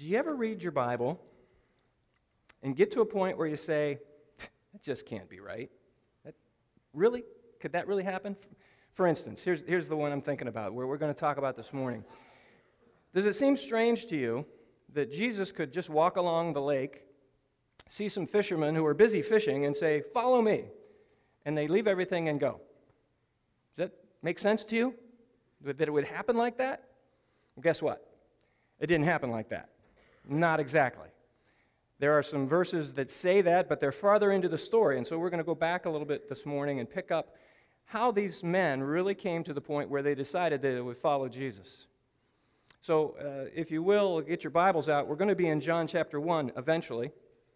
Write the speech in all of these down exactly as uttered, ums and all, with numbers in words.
you ever read your Bible and get to a point where you say, that just can't be right? That, really? Could that really happen? For instance, here's, here's the one I'm thinking about, where we're going to talk about this morning. Does it seem strange to you that Jesus could just walk along the lake, see some fishermen who are busy fishing, and say, follow me, and they leave everything and go? Does that make sense to you? That it would happen like that? Well, guess what? It didn't happen like that. Not exactly. There are some verses that say that, but they're farther into the story, and so we're going to go back a little bit this morning and pick up how these men really came to the point where they decided that they would follow Jesus. So, uh, if you will, get your Bibles out. We're going to be in John chapter one eventually.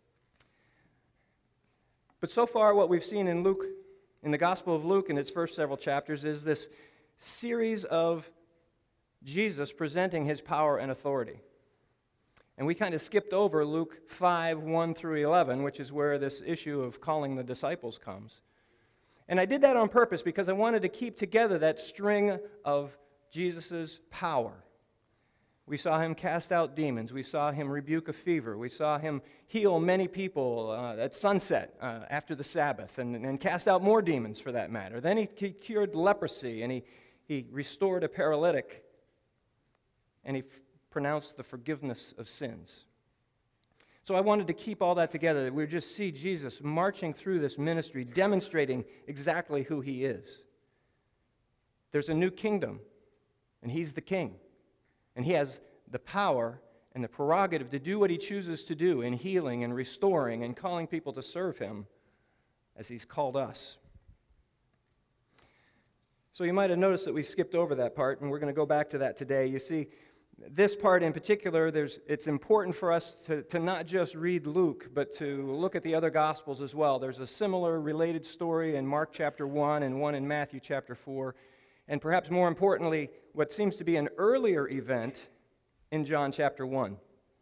But so far, what we've seen in Luke, in the Gospel of Luke, in its first several chapters, is this series of Jesus presenting his power and authority. And we kind of skipped over Luke five, one through eleven, which is where this issue of calling the disciples comes. And I did that on purpose because I wanted to keep together that string of Jesus' power. We saw him cast out demons. We saw him rebuke a fever. We saw him heal many people uh, at sunset uh, after the Sabbath and, and cast out more demons for that matter. Then he, he cured leprosy, and he, he restored a paralytic, and he f- pronounced the forgiveness of sins. So I wanted to keep all that together. We would just see Jesus marching through this ministry, demonstrating exactly who he is. There's a new kingdom, and he's the king. And he has the power and the prerogative to do what he chooses to do in healing and restoring and calling people to serve him as he's called us. So you might have noticed that we skipped over that part, and we're going to go back to that today. You see, this part in particular, there's, it's important for us to, to not just read Luke, but to look at the other Gospels as well. There's a similar related story in Mark chapter one and one in Matthew chapter four. And perhaps more importantly, what seems to be an earlier event in John chapter one.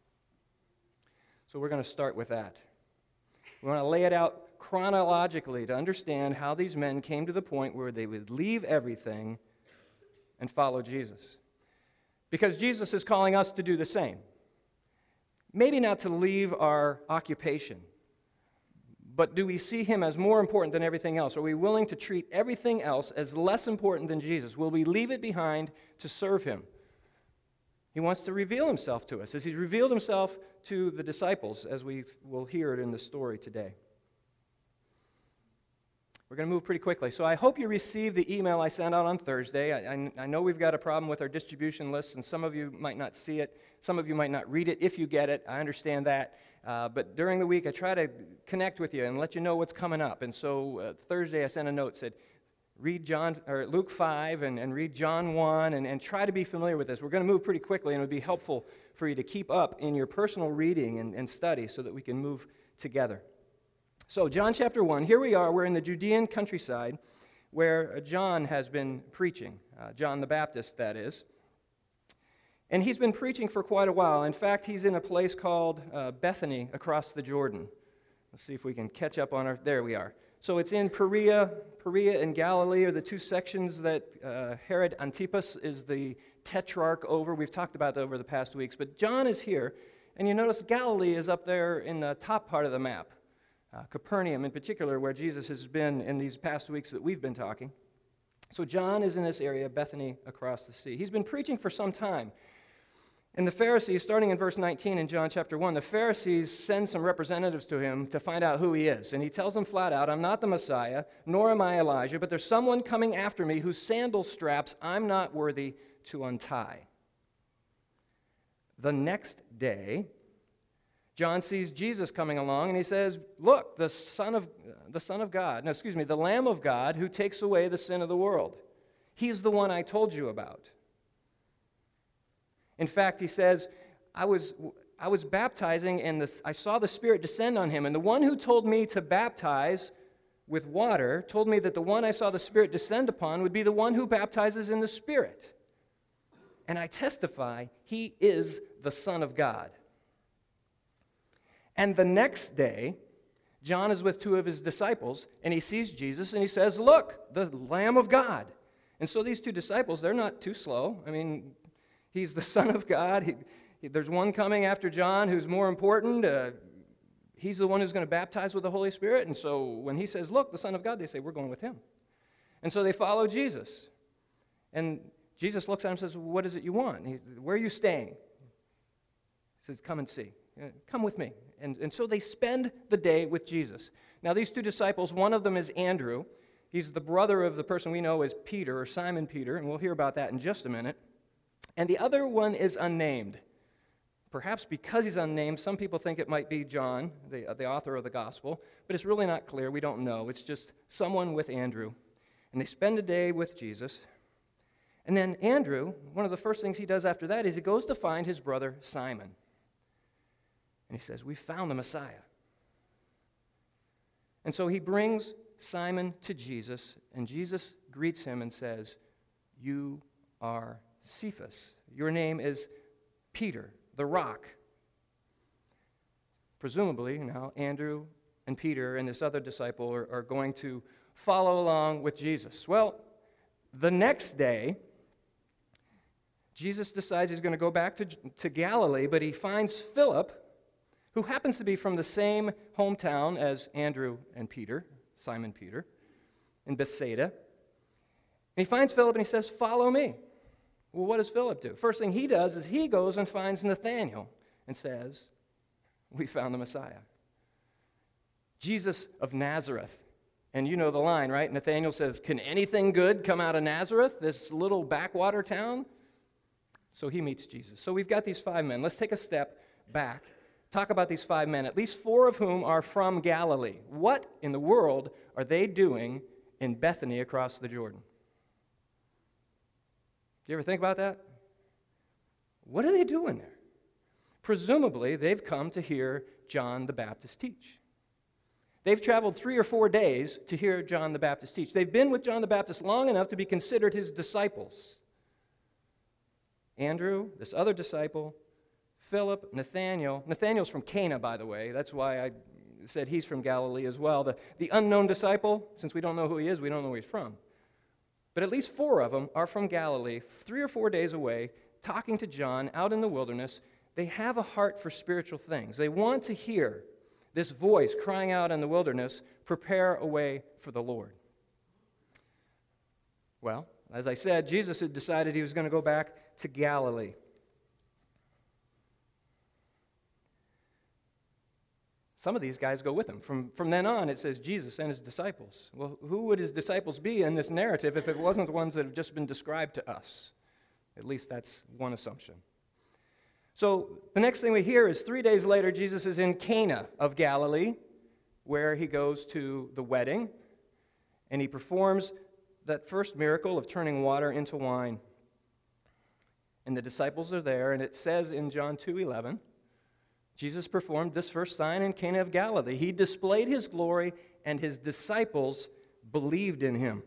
So we're going to start with that. We want to lay it out chronologically to understand how these men came to the point where they would leave everything and follow Jesus. Because Jesus is calling us to do the same. Maybe not to leave our occupation, but do we see him as more important than everything else? Are we willing to treat everything else as less important than Jesus? Will we leave it behind to serve him? He wants to reveal himself to us, as he's revealed himself to the disciples, as we will hear it in the story today. We're going to move pretty quickly. So I hope you received the email I sent out on Thursday. I, I, I know we've got a problem with our distribution lists, and some of you might not see it. Some of you might not read it if you get it. I understand that. Uh, but during the week, I try to connect with you and let you know what's coming up. And so uh, Thursday, I sent a note, said, read John or Luke five and, and read John one, and, and try to be familiar with this. We're going to move pretty quickly, and it would be helpful for you to keep up in your personal reading and, and study so that we can move together. So John chapter one, here we are. We're in the Judean countryside where John has been preaching, uh, John the Baptist, that is. And he's been preaching for quite a while. In fact, he's in a place called uh, Bethany across the Jordan. Let's see if we can catch up on our... There we are. So it's in Perea. Perea and Galilee are the two sections that uh, Herod Antipas is the tetrarch over. We've talked about that over the past weeks. But John is here, and you notice Galilee is up there in the top part of the map. Uh, Capernaum in particular, where Jesus has been in these past weeks that we've been talking. So John is in this area, Bethany across the sea. He's been preaching for some time. And the Pharisees, starting in verse nineteen in John chapter one, the Pharisees send some representatives to him to find out who he is. And he tells them flat out, I'm not the Messiah, nor am I Elijah, but there's someone coming after me whose sandal straps I'm not worthy to untie. The next day, John sees Jesus coming along, and he says, look, the Son of, the Son of God, no, excuse me, the Lamb of God who takes away the sin of the world. He's the one I told you about. In fact, he says, I was, I was baptizing, and the, I saw the Spirit descend on him, and the one who told me to baptize with water told me that the one I saw the Spirit descend upon would be the one who baptizes in the Spirit. And I testify, he is the Son of God. And the next day, John is with two of his disciples, and he sees Jesus, and he says, look, the Lamb of God. And so these two disciples, they're not too slow. I mean, he's the Son of God. He, there's one coming after John who's more important. Uh, he's the one who's going to baptize with the Holy Spirit. And so when he says, look, the Son of God, they say, we're going with him. And so they follow Jesus. And Jesus looks at him and says, what is it you want? He, where are you staying? He says, come and see. Come with me. And, and so they spend the day with Jesus. Now, these two disciples, one of them is Andrew. He's the brother of the person we know as Peter, or Simon Peter, and we'll hear about that in just a minute. And the other one is unnamed. Perhaps because he's unnamed, some people think it might be John, the, the author of the gospel, but it's really not clear. We don't know. It's just someone with Andrew. And they spend a day with Jesus. And then Andrew, one of the first things he does after that is he goes to find his brother Simon. And he says, we found the Messiah. And so he brings Simon to Jesus, and Jesus greets him and says, you are Cephas. Your name is Peter, the rock. Presumably, now, Andrew and Peter and this other disciple are, are going to follow along with Jesus. Well, the next day, Jesus decides he's going to go back to, to Galilee, but he finds Philip, who happens to be from the same hometown as Andrew and Peter, Simon Peter, in Bethsaida. And he finds Philip and he says, follow me. Well, what does Philip do? First thing he does is he goes and finds Nathanael and says, we found the Messiah. Jesus of Nazareth. And you know the line, right? Nathanael says, can anything good come out of Nazareth, this little backwater town? So he meets Jesus. So we've got these five men. Let's take a step back. Talk about these five men, at least four of whom are from Galilee. What in the world are they doing in Bethany across the Jordan? Do you ever think about that? What are they doing there? Presumably, they've come to hear John the Baptist teach. They've traveled three or four days to hear John the Baptist teach. They've been with John the Baptist long enough to be considered his disciples. Andrew, this other disciple, Philip, Nathanael. Nathanael's from Cana, by the way. That's why I said he's from Galilee as well. The, the unknown disciple, since we don't know who he is, we don't know where he's from. But at least four of them are from Galilee, three or four days away, talking to John out in the wilderness. They have a heart for spiritual things. They want to hear this voice crying out in the wilderness, prepare a way for the Lord. Well, as I said, Jesus had decided he was going to go back to Galilee. Some of these guys go with him. From, from then on, it says Jesus and his disciples. Well, who would his disciples be in this narrative if it wasn't the ones that have just been described to us? At least that's one assumption. So the next thing we hear is three days later, Jesus is in Cana of Galilee, where he goes to the wedding, and he performs that first miracle of turning water into wine. And the disciples are there, and it says in John two eleven, Jesus performed this first sign in Cana of Galilee. He displayed his glory, and his disciples believed in him.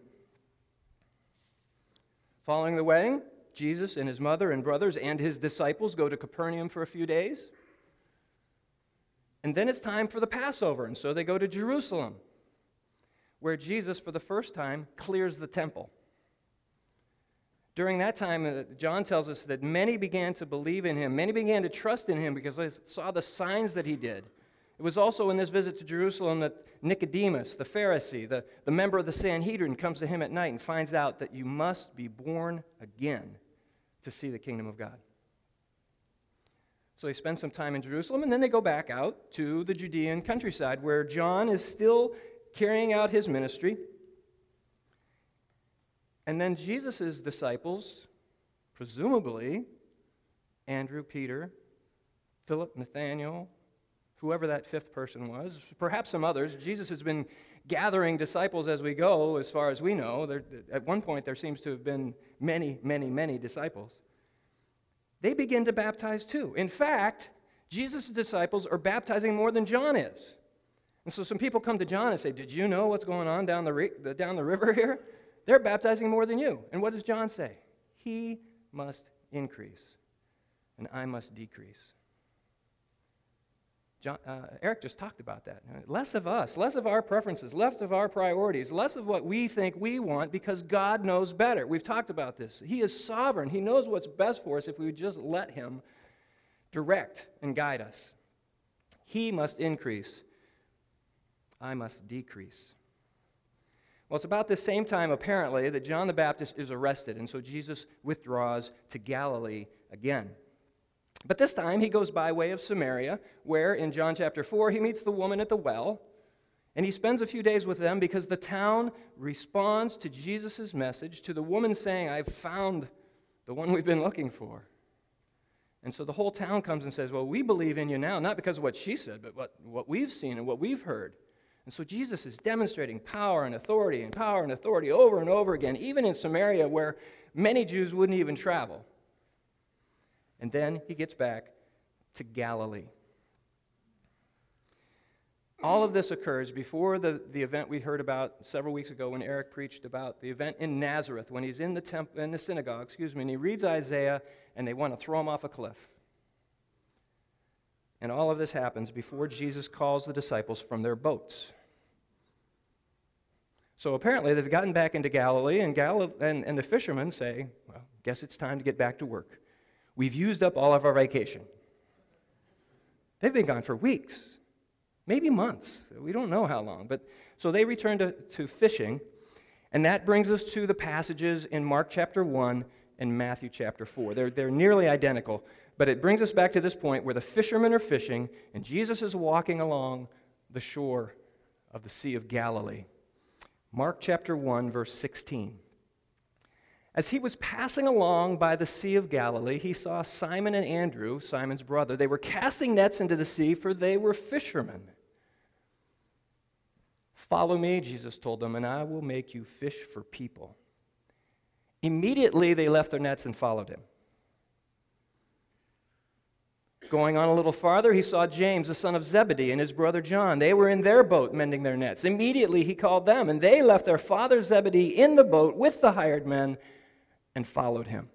Following the wedding, Jesus and his mother and brothers and his disciples go to Capernaum for a few days. And then it's time for the Passover, and so they go to Jerusalem, where Jesus, for the first time, clears the temple. During that time, John tells us that many began to believe in him. Many began to trust in him because they saw the signs that he did. It was also in this visit to Jerusalem that Nicodemus, the Pharisee, the, the member of the Sanhedrin, comes to him at night and finds out that you must be born again to see the kingdom of God. So they spend some time in Jerusalem, and then they go back out to the Judean countryside, where John is still carrying out his ministry. And then Jesus' disciples, presumably Andrew, Peter, Philip, Nathanael, whoever that fifth person was, perhaps some others. Jesus has been gathering disciples as we go, as far as we know. There, at one point, there seems to have been many, many, many disciples. They begin to baptize too. In fact, Jesus' disciples are baptizing more than John is. And so some people come to John and say, did you know what's going on down the, re- the, down the river here? They're baptizing more than you. And what does John say? He must increase, and I must decrease. John, uh, Eric just talked about that. Less of us, less of our preferences, less of our priorities, less of what we think we want, because God knows better. We've talked about this. He is sovereign. He knows what's best for us if we would just let him direct and guide us. He must increase. I must decrease. Well, it's about this same time, apparently, that John the Baptist is arrested, and so Jesus withdraws to Galilee again. But this time, he goes by way of Samaria, where, in John chapter four, he meets the woman at the well, and he spends a few days with them because the town responds to Jesus' message, to the woman saying, I've found the one we've been looking for. And so the whole town comes and says, well, we believe in you now, not because of what she said, but what, what we've seen and what we've heard. And so Jesus is demonstrating power and authority and power and authority over and over again, even in Samaria where many Jews wouldn't even travel. And then he gets back to Galilee. All of this occurs before the, the event we heard about several weeks ago when Eric preached about the event in Nazareth, when he's in the temp- in the synagogue, excuse me, and he reads Isaiah, and they want to throw him off a cliff. And all of this happens before Jesus calls the disciples from their boats. So apparently they've gotten back into Galilee, and, Gal- and, and the fishermen say, well, guess it's time to get back to work. We've used up all of our vacation. They've been gone for weeks, maybe months. We don't know how long. But so they return to, to fishing, and that brings us to the passages in Mark chapter one and Matthew chapter four. They're, they're nearly identical, but it brings us back to this point where the fishermen are fishing, and Jesus is walking along the shore of the Sea of Galilee. Mark chapter one, verse sixteen. As he was passing along by the Sea of Galilee, he saw Simon and Andrew, Simon's brother. They were casting nets into the sea, for they were fishermen. Follow me, Jesus told them, and I will make you fish for people. Immediately they left their nets and followed him. Going on a little farther, he saw James, the son of Zebedee, and his brother John. They were in their boat mending their nets. Immediately he called them, and they left their father Zebedee in the boat with the hired men and followed him.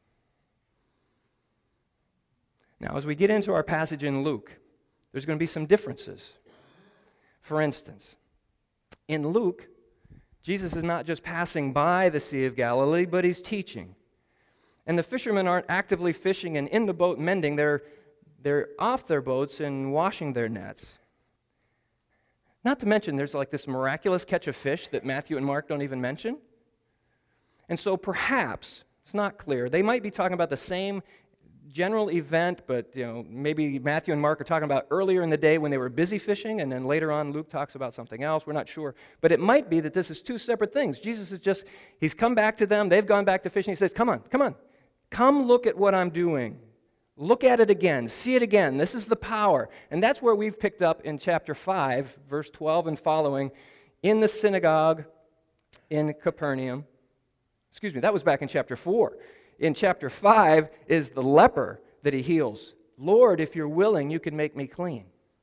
Now, as we get into our passage in Luke, there's going to be some differences. For instance, in Luke, Jesus is not just passing by the Sea of Galilee, but he's teaching. And the fishermen aren't actively fishing and in the boat mending. They're, they're off their boats and washing their nets. Not to mention, there's like this miraculous catch of fish that Matthew and Mark don't even mention. And so perhaps, it's not clear, they might be talking about the same general event, but you know, maybe Matthew and Mark are talking about earlier in the day when they were busy fishing, and then later on Luke talks about something else. We're not sure. But it might be that this is two separate things. Jesus is just, he's come back to them, they've gone back to fishing. He says, come on, come on, come look at what I'm doing. Look at it again, see it again. This is the power. And that's where we've picked up in chapter five, verse twelve and following, in the synagogue in Capernaum. Excuse me, that was back in chapter four. In chapter five is the leper that he heals. Lord, if you're willing, you can make me clean.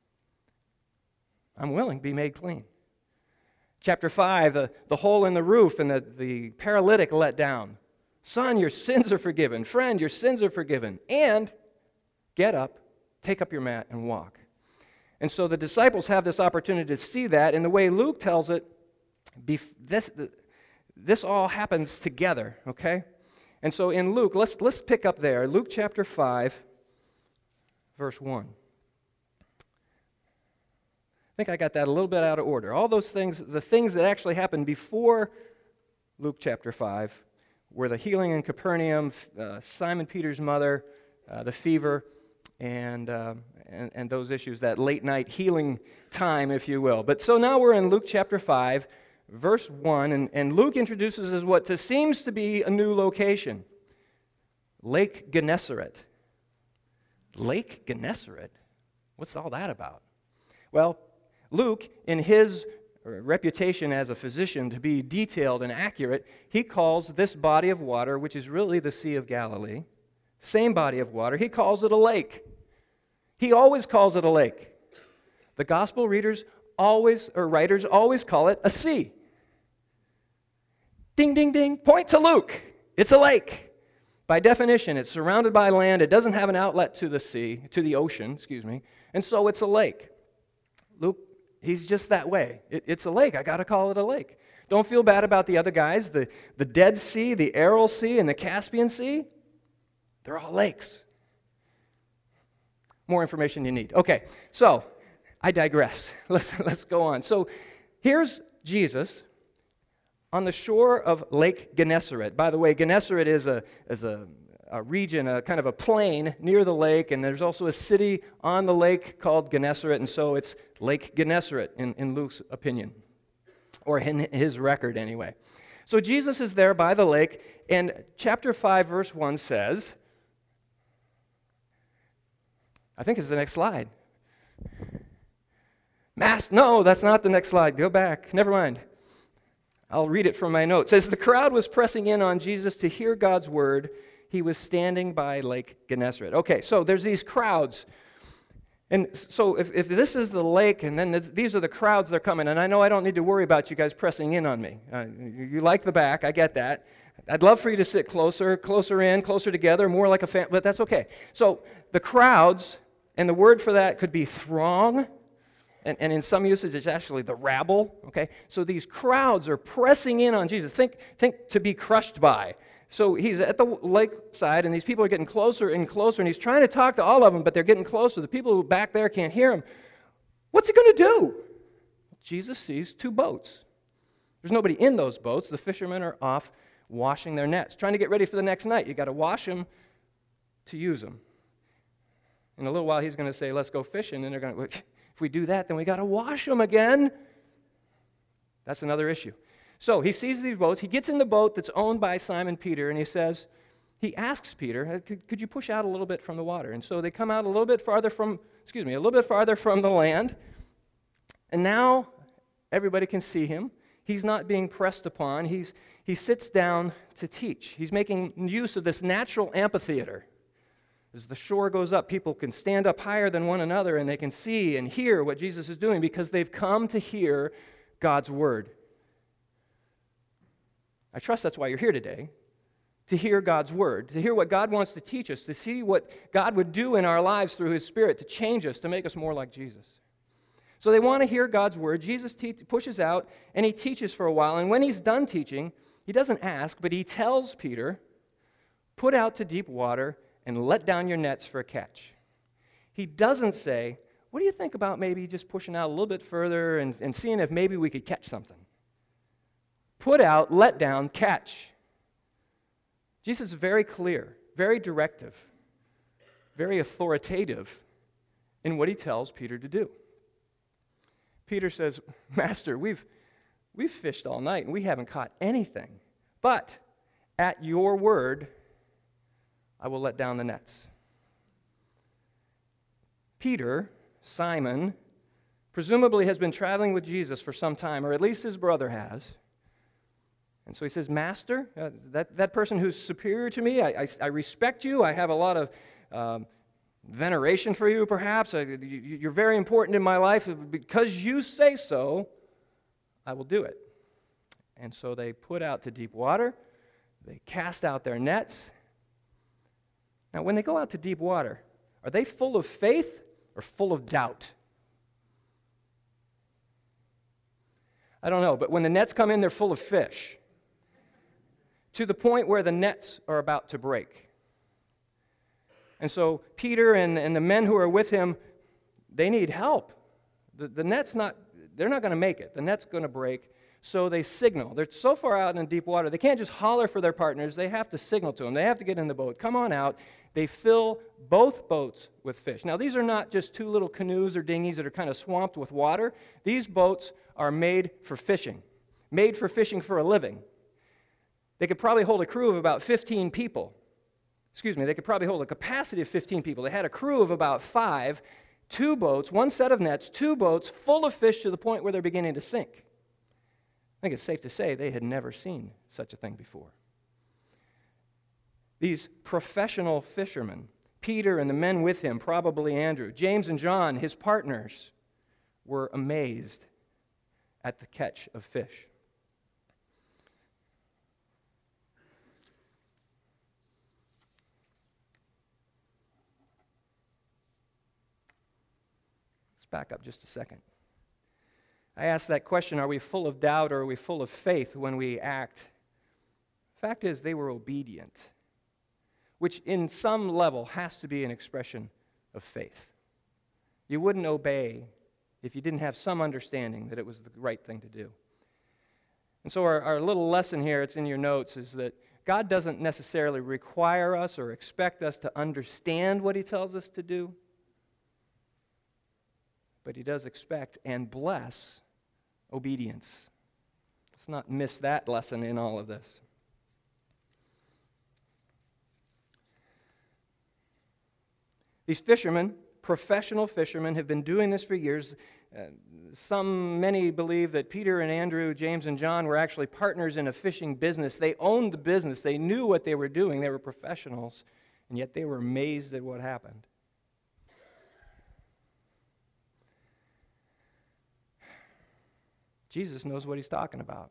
I'm willing, be made clean. Chapter five, the, the hole in the roof and the, the paralytic let down. Son, your sins are forgiven. Friend, your sins are forgiven. And get up, take up your mat, and walk. And so the disciples have this opportunity to see that, and the way Luke tells it, this, this all happens together, okay? And so in Luke, let's, let's pick up there. Luke chapter five, verse one. I think I got that a little bit out of order. All those things, the things that actually happened before Luke chapter five, were the healing in Capernaum, uh, Simon Peter's mother, uh, the fever, and, uh, and, and those issues, that late night healing time, if you will. But so now we're in Luke chapter five, verse one, and, and Luke introduces us what to, seems to be a new location, Lake Gennesaret. Lake Gennesaret? What's all that about? Well, Luke, in his reputation as a physician to be detailed and accurate, he calls this body of water, which is really the Sea of Galilee, same body of water, he calls it a lake. He always calls it a lake. The gospel readers always, or writers always call it a sea. Ding, ding, ding, point to Luke. It's a lake. By definition, it's surrounded by land. It doesn't have an outlet to the sea, to the ocean, excuse me, and so it's a lake. Luke, he's just that way. It, it's a lake. I got to call it a lake. Don't feel bad about the other guys. The, the Dead Sea, the Aral Sea, and the Caspian Sea, they're all lakes. more information you need. Okay, so I digress. Let's, let's go on. So here's Jesus on the shore of Lake Gennesaret. By the way, Gennesaret is a, is a, a region, a kind of a plain near the lake, and there's also a city on the lake called Gennesaret, and so it's Lake Gennesaret in, in Luke's opinion, or in his record anyway. So Jesus is there by the lake, and chapter five, verse one says, I think it's the next slide. Mass, no, that's not the next slide. Go back. Never mind. I'll read it from my notes. It says, the crowd was pressing in on Jesus to hear God's word. He was standing by Lake Gennesaret. Okay, so there's these crowds. And so if, if this is the lake, and then this, these are the crowds that are coming, and I know I don't need to worry about you guys pressing in on me. Uh, you, you like the back, I get that. I'd love for you to sit closer, closer in, closer together, more like a family, but that's okay. So the crowds, and the word for that could be throng, and, and in some usage it's actually the rabble, okay? So these crowds are pressing in on Jesus. Think, think to be crushed by. So he's at the lakeside, and these people are getting closer and closer, and he's trying to talk to all of them, but they're getting closer. The people who back there can't hear him. What's he going to do? Jesus sees two boats. There's nobody in those boats. The fishermen are off washing their nets, trying to get ready for the next night. You've got to wash them to use them. In a little while, he's going to say, let's go fishing, and they're going to, if we do that, then we got to wash them again. That's another issue. So he sees these boats. He gets in the boat that's owned by Simon Peter, and he says, he asks Peter, could, could you push out a little bit from the water? And so they come out a little bit farther from, excuse me, a little bit farther from the land. And now everybody can see him. He's not being pressed upon. He's, he sits down to teach. He's making use of this natural amphitheater. As the shore goes up, people can stand up higher than one another, and they can see and hear what Jesus is doing because they've come to hear God's word. I trust that's why you're here today, to hear God's word, to hear what God wants to teach us, to see what God would do in our lives through his Spirit to change us, to make us more like Jesus. So they want to hear God's word. Jesus te- pushes out, and he teaches for a while, and when he's done teaching, he doesn't ask, but he tells Peter, put out to deep water and let down your nets for a catch. He doesn't say, what do you think about maybe just pushing out a little bit further and, and seeing if maybe we could catch something? Put out, let down, catch. Jesus is very clear, very directive, very authoritative in what he tells Peter to do. Peter says, Master, we've, we've fished all night and we haven't caught anything, but at your word, I will let down the nets. Peter, Simon, presumably has been traveling with Jesus for some time, or at least his brother has. And so he says, Master, uh, that, that person who's superior to me, I, I, I respect you. I have a lot of um, veneration for you, perhaps. I, you, you're very important in my life. Because you say so, I will do it. And so they put out to deep water. They cast out their nets. Now, when they go out to deep water, are they full of faith or full of doubt? I don't know, but when the nets come in, they're full of fish, to the point where the nets are about to break. And so Peter and, and the men who are with him, they need help. The, the net's not, they're not going to make it. The net's going to break. So they signal. They're so far out in deep water, they can't just holler for their partners. They have to signal to them. They have to get in the boat. Come on out. They fill both boats with fish. Now, these are not just two little canoes or dinghies that are kind of swamped with water. These boats are made for fishing, made for fishing for a living. They could probably hold a crew of about fifteen people. Excuse me, they could probably hold a capacity of fifteen people. They had a crew of about five, two boats, one set of nets, two boats full of fish to the point where they're beginning to sink. I think it's safe to say they had never seen such a thing before. These professional fishermen, Peter and the men with him, probably Andrew, James and John, his partners, were amazed at the catch of fish. Let's back up just a second. I asked that question, are we full of doubt or are we full of faith when we act? The fact is, they were obedient, which in some level has to be an expression of faith. You wouldn't obey if you didn't have some understanding that it was the right thing to do. And so our, our little lesson here, it's in your notes, is that God doesn't necessarily require us or expect us to understand what He tells us to do, but He does expect and bless obedience. Let's not miss that lesson in all of this. These fishermen, professional fishermen, have been doing this for years. Uh, some, many believe that Peter and Andrew, James and John were actually partners in a fishing business. They owned the business. They knew what they were doing. They were professionals, and yet they were amazed at what happened. Jesus knows what He's talking about.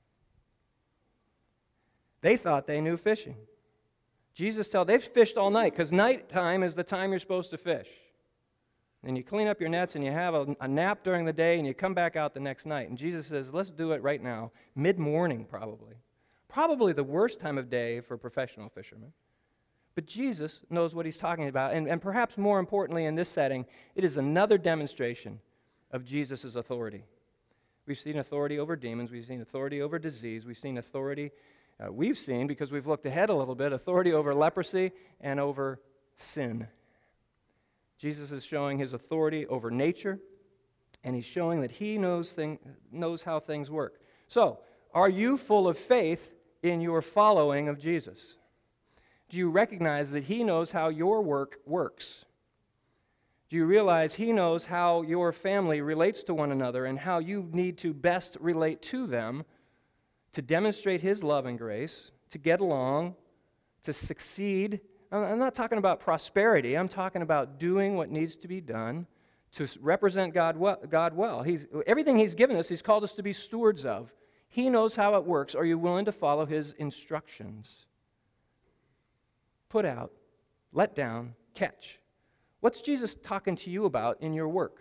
They thought they knew fishing. Jesus tells, they've fished all night, because nighttime is the time you're supposed to fish. And you clean up your nets and you have a, a nap during the day and you come back out the next night. And Jesus says, let's do it right now, mid-morning probably. Probably the worst time of day for professional fishermen. But Jesus knows what He's talking about. And, and perhaps more importantly in this setting, it is another demonstration of Jesus' authority. We've seen authority over demons. We've seen authority over disease. We've seen authority, uh, we've seen, because we've looked ahead a little bit, authority over leprosy and over sin. Jesus is showing His authority over nature, and He's showing that He knows, thing, knows how things work. So, are you full of faith in your following of Jesus? Do you recognize that He knows how your work works? Do you realize He knows how your family relates to one another and how you need to best relate to them to demonstrate His love and grace, to get along, to succeed? I'm not talking about prosperity. I'm talking about doing what needs to be done to represent God well. God well. He's, everything He's given us, He's called us to be stewards of. He knows how it works. Are you willing to follow His instructions? Put out, let down, catch. What's Jesus talking to you about in your work?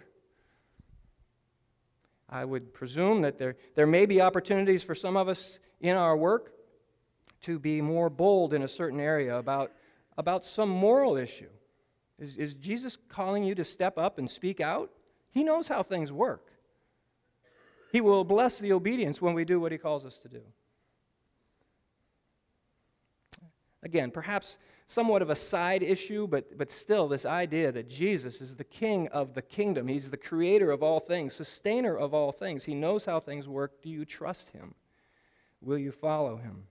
I would presume that there, there may be opportunities for some of us in our work to be more bold in a certain area about about some moral issue. Is, is Jesus calling you to step up and speak out? He knows how things work. He will bless the obedience when we do what He calls us to do. Again, perhaps somewhat of a side issue, but, but still this idea that Jesus is the King of the kingdom. He's the creator of all things, sustainer of all things. He knows how things work. Do you trust Him? Will you follow Him?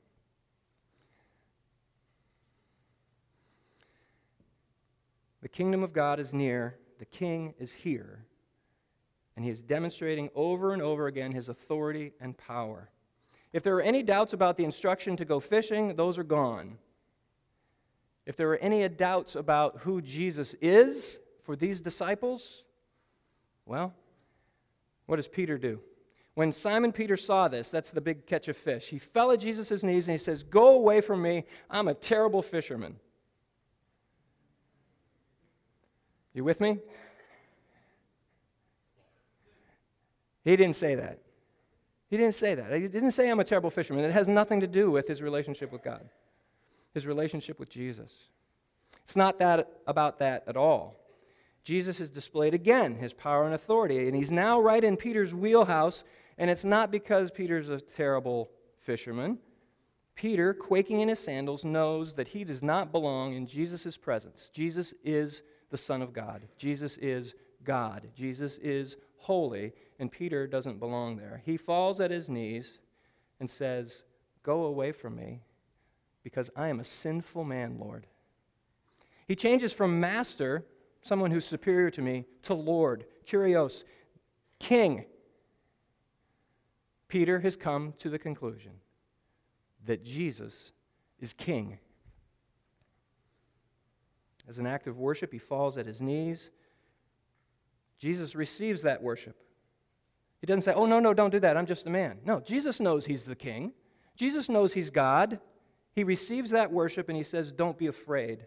The kingdom of God is near, the King is here, and He is demonstrating over and over again His authority and power. If there are any doubts about the instruction to go fishing, those are gone. If there are any doubts about who Jesus is for these disciples, well, what does Peter do? When Simon Peter saw this, that's the big catch of fish, he fell at Jesus' knees and he says, "Go away from me, I'm a terrible fisherman." You with me? He didn't say that. He didn't say that. He didn't say I'm a terrible fisherman. It has nothing to do with his relationship with God, his relationship with Jesus. It's not that about that at all. Jesus has displayed again His power and authority, and He's now right in Peter's wheelhouse, and it's not because Peter's a terrible fisherman. Peter, quaking in his sandals, knows that he does not belong in Jesus' presence. Jesus is the Son of God. Jesus is God. Jesus is holy, and Peter doesn't belong there. He falls at His knees and says, "Go away from me, because I am a sinful man, Lord." He changes from master, someone who's superior to me, to Lord, Kyrios, King. Peter has come to the conclusion that Jesus is King. As an act of worship, he falls at His knees. Jesus receives that worship. He doesn't say, "Oh, no, no, don't do that. I'm just a man." No, Jesus knows He's the King. Jesus knows He's God. He receives that worship and He says, "Don't be afraid."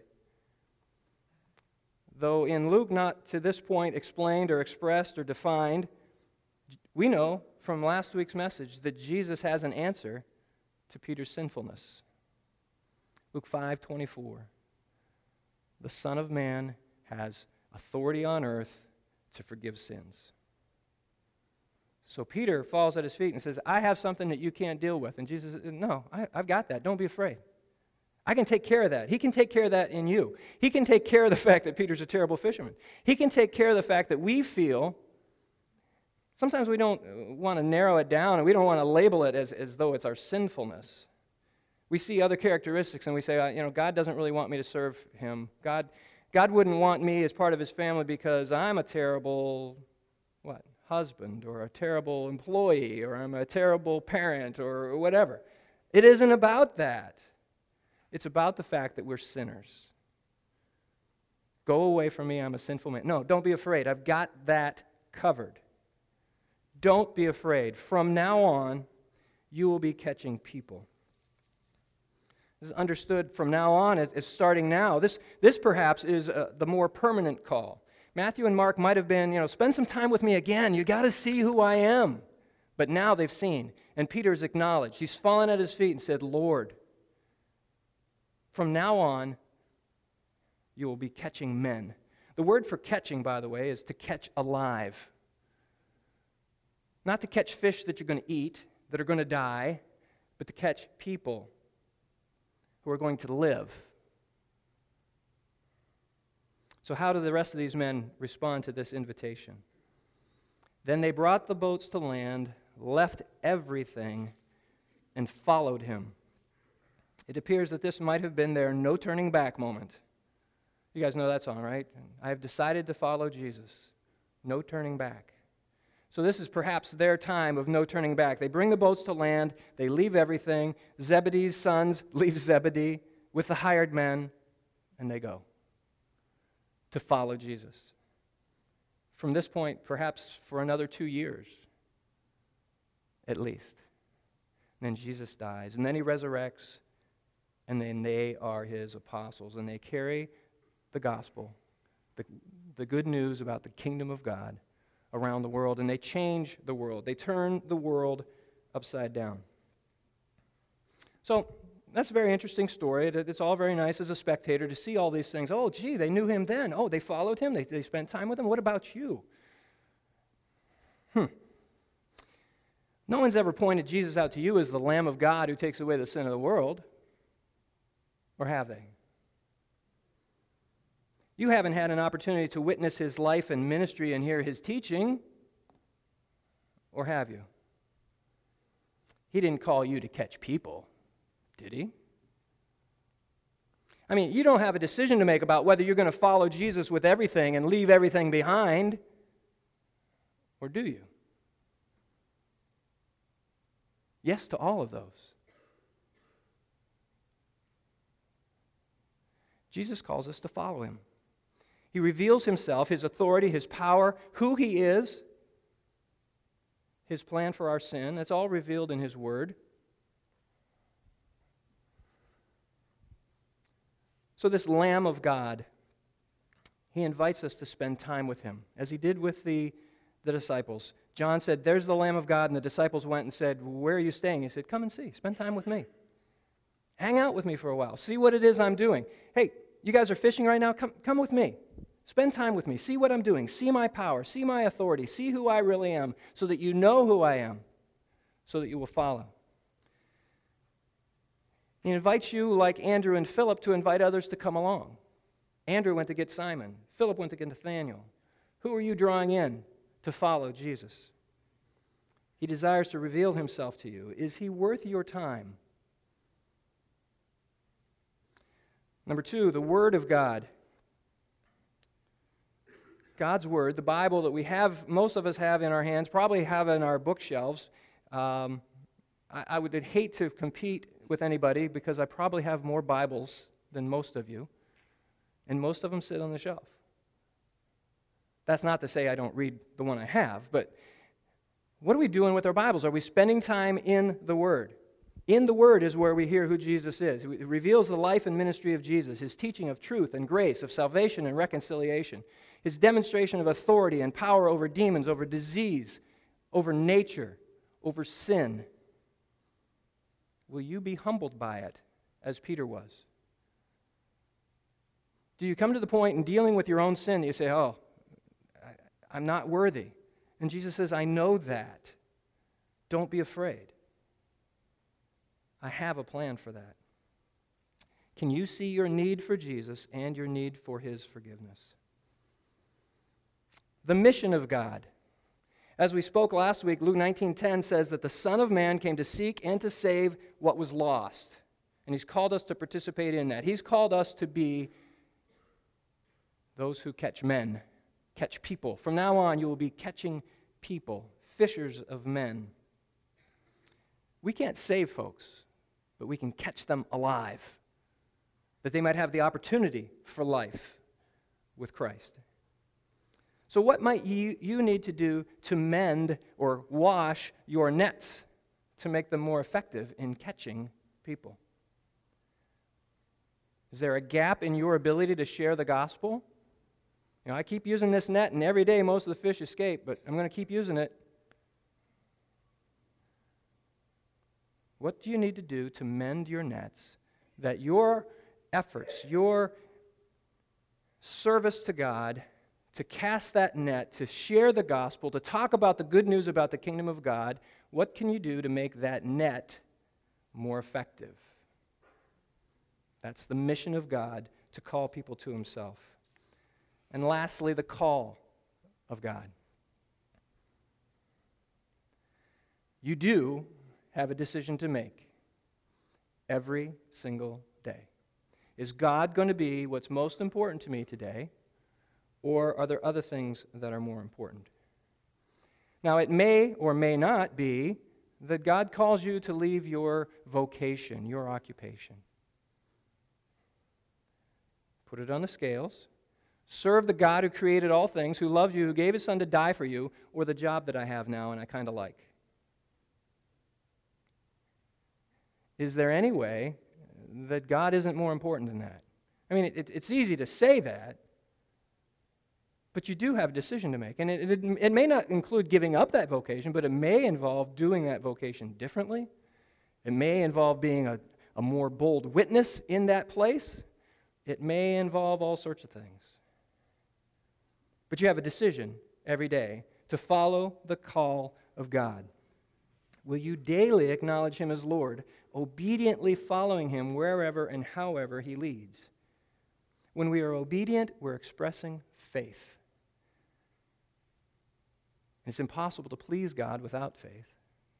Though in Luke not to this point explained or expressed or defined, we know from last week's message that Jesus has an answer to Peter's sinfulness. Luke five twenty-four. The Son of Man has authority on earth to forgive sins. So Peter falls at his feet and says, I have something that you can't deal with. And Jesus says, no, I, I've got that. Don't be afraid. I can take care of that. He can take care of that in you. He can take care of the fact that Peter's a terrible fisherman. He can take care of the fact that we feel, sometimes we don't want to narrow it down and we don't want to label it as, as though it's our sinfulness. We see other characteristics and we say, uh, you know, God doesn't really want me to serve him. God, God wouldn't want me as part of his family because I'm a terrible, what, husband or a terrible employee or I'm a terrible parent or whatever. It isn't about that. It's about the fact that we're sinners. Go away from me, I'm a sinful man. No, don't be afraid. I've got that covered. Don't be afraid. From now on, you will be catching people. This is understood from now on as, as starting now. This, this perhaps is uh, the more permanent call. Matthew and Mark might have been, you know, spend some time with me again. You got to see who I am. But now they've seen. And Peter's acknowledged. He's fallen at his feet and said, Lord, from now on, you will be catching men. The word for catching, by the way, is to catch alive. Not to catch fish that you're going to eat, that are going to die, but to catch people who are going to live. So how do the rest of these men respond to this invitation? Then they brought the boats to land, left everything, and followed him. It appears that this might have been their no turning back moment. You guys know that song, right? I have decided to follow Jesus. No turning back. So this is perhaps their time of no turning back. They bring the boats to land. They leave everything. Zebedee's sons leave Zebedee with the hired men, and they go to follow Jesus. From this point, perhaps for another two years, at least. And then Jesus dies, and then he resurrects, and then they are his apostles, and they carry the gospel, the, the good news about the kingdom of God around the world, and they change the world. They turn the world upside down. So that's a very interesting story. It's all very nice as a spectator to see all these things. Oh, gee, they knew him then. Oh, they followed him. They, they spent time with him. What about you? Hmm. No one's ever pointed Jesus out to you as the Lamb of God who takes away the sin of the world. Or have they? You haven't had an opportunity to witness his life and ministry and hear his teaching. Or have you? He didn't call you to catch people, did he? I mean, you don't have a decision to make about whether you're going to follow Jesus with everything and leave everything behind. Or do you? Yes to all of those. Jesus calls us to follow him. He reveals himself, his authority, his power, who he is, his plan for our sin. That's all revealed in his word. So this Lamb of God, he invites us to spend time with him, as he did with the, the disciples. John said, there's the Lamb of God, and the disciples went and said, where are you staying? He said, come and see, spend time with me. Hang out with me for a while. See what it is I'm doing. Hey, you guys are fishing right now? Come, come with me. Spend time with me. See what I'm doing. See my power. See my authority. See who I really am so that you know who I am, so that you will follow. He invites you, like Andrew and Philip, to invite others to come along. Andrew went to get Simon. Philip went to get Nathanael. Who are you drawing in to follow Jesus? He desires to reveal himself to you. Is he worth your time? Number two, the Word of God. God's Word, the Bible that we have, most of us have in our hands, probably have in our bookshelves. Um, I, I would hate to compete with anybody because I probably have more Bibles than most of you, and most of them sit on the shelf. That's not to say I don't read the one I have, but what are we doing with our Bibles? Are we spending time in the Word? In the Word is where we hear who Jesus is. It reveals the life and ministry of Jesus, his teaching of truth and grace, of salvation and reconciliation, his demonstration of authority and power over demons, over disease, over nature, over sin. Will you be humbled by it, as Peter was? Do you come to the point in dealing with your own sin that you say, oh, I'm not worthy. And Jesus says, I know that. Don't be afraid. I have a plan for that. Can you see your need for Jesus and your need for his forgiveness? The mission of God. As we spoke last week, Luke nineteen ten says that the Son of Man came to seek and to save what was lost. And he's called us to participate in that. He's called us to be those who catch men, catch people. From now on, you will be catching people, fishers of men. We can't save folks, but we can catch them alive, that they might have the opportunity for life with Christ. So what might you, you need to do to mend or wash your nets to make them more effective in catching people? Is there a gap in your ability to share the gospel? You know, I keep using this net, and every day most of the fish escape, but I'm going to keep using it. What do you need to do to mend your nets that your efforts, your service to God, to cast that net, to share the gospel, to talk about the good news about the kingdom of God, what can you do to make that net more effective? That's the mission of God, to call people to himself. And lastly, the call of God. You do have a decision to make every single day. Is God going to be what's most important to me today, or are there other things that are more important? Now, it may or may not be that God calls you to leave your vocation, your occupation. Put it on the scales. Serve the God who created all things, who loves you, who gave his Son to die for you, or the job that I have now and I kind of like. Is there any way that God isn't more important than that? I mean, it, it's easy to say that, but you do have a decision to make. And it, it, it may not include giving up that vocation, but it may involve doing that vocation differently. It may involve being a, a more bold witness in that place. It may involve all sorts of things. But you have a decision every day to follow the call of God. Will you daily acknowledge him as Lord, obediently following him wherever and however he leads? When we are obedient, we're expressing faith. It's impossible to please God without faith.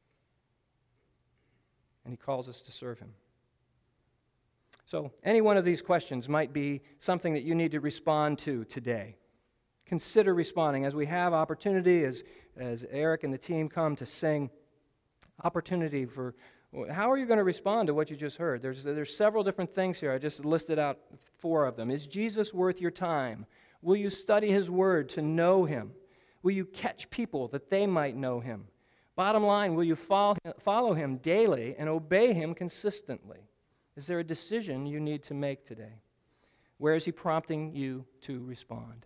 And he calls us to serve him. So, any one of these questions might be something that you need to respond to today. Consider responding as we have opportunity, as, as Eric and the team come to sing. Opportunity for, how are you going to respond to what you just heard? There's, there's several different things here. I just listed out four of them. Is Jesus worth your time? Will you study his word to know him? Will you catch people that they might know him? Bottom line, will you follow, follow him daily and obey him consistently? Is there a decision you need to make today? Where is he prompting you to respond?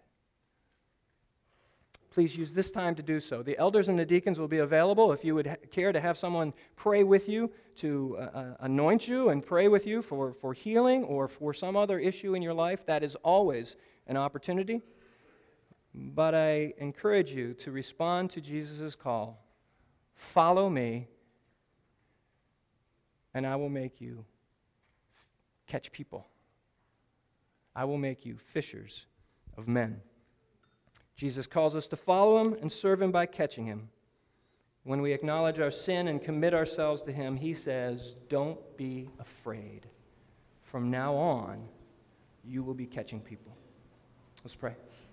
Please use this time to do so. The elders and the deacons will be available if you would ha- care to have someone pray with you, to uh, uh, anoint you and pray with you for, for healing or for some other issue in your life. That is always an opportunity. But I encourage you to respond to Jesus' call. Follow me, and I will make you catch people. I will make you fishers of men. Jesus calls us to follow him and serve him by catching him. When we acknowledge our sin and commit ourselves to him, he says, don't be afraid. From now on, you will be catching people. Let's pray.